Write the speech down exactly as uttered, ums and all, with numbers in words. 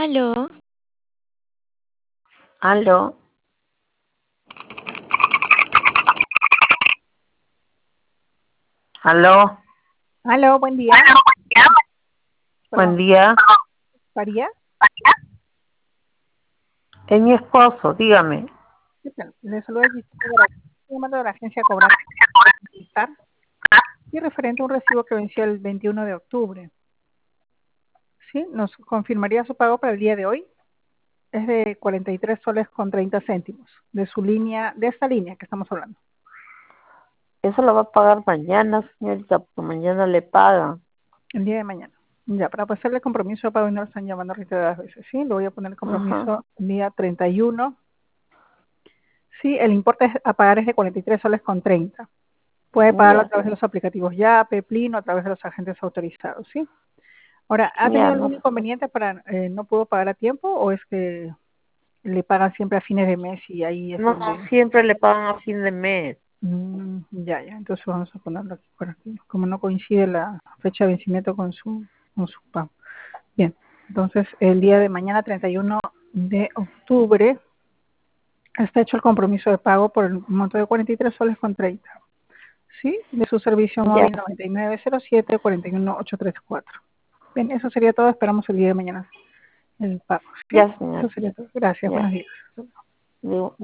Aló, Aló, aló, Aló, buen día. buen Perdón, día. ¿María? Es mi esposo, dígame. ¿Qué tal? Le saluda Gisela Guarachi. Estoy llamando de la agencia Cobrar y referente a un recibo que venció el veintiuno de octubre. ¿Sí? ¿Nos confirmaría su pago para el día de hoy? Es de cuarenta y tres soles con treinta céntimos, de su línea, de esta línea que estamos hablando. Eso lo va a pagar mañana, señorita, porque mañana le pagan. El día de mañana. Ya, para pasarle el compromiso de pago y no lo están llamando reiteradas veces, ¿sí? Le voy a poner el compromiso Ajá. el día treinta y uno. Sí, el importe es- a pagar es de cuarenta y tres soles con treinta. Puede pagarlo a Ya, través de los aplicativos Yape, Plino, a través de los agentes autorizados, ¿sí? Ahora, ¿ha ya, tenido no. algún inconveniente para eh, no pudo pagar a tiempo o es que le pagan siempre a fines de mes y ahí es No donde... siempre le pagan a fin de mes. Mm, ya, ya, entonces vamos a ponerlo aquí por aquí, como no coincide la fecha de vencimiento con su, con su pago. Bien, entonces el día de mañana, treinta y uno de octubre, está hecho el compromiso de pago por el monto de cuarenta y tres soles con treinta. ¿Sí? De su servicio Ya, móvil noventa y nueve cero siete cuarenta y uno ocho treinta y cuatro. Bien, eso sería todo. Esperamos el día de mañana el pago. ¿Sí? ya, Eso señor. sería todo. Gracias. Ya. Buenos días. Digo,